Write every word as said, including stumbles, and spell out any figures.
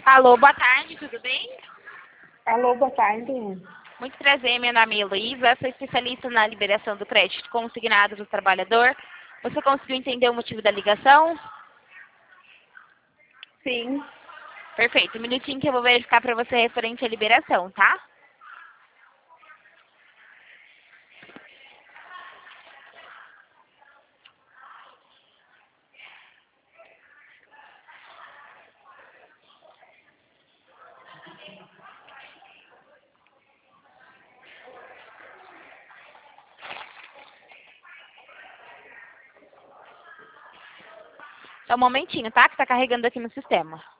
Alô, boa tarde, tudo bem? Alô, boa tarde. Muito prazer, meu nome é Heloísa, sou especialista na liberação do crédito consignado do trabalhador. Você conseguiu entender o motivo da ligação? Sim. Perfeito, um minutinho que eu vou verificar para você referente à liberação, tá? Só um momentinho, tá? Que tá carregando aqui no sistema.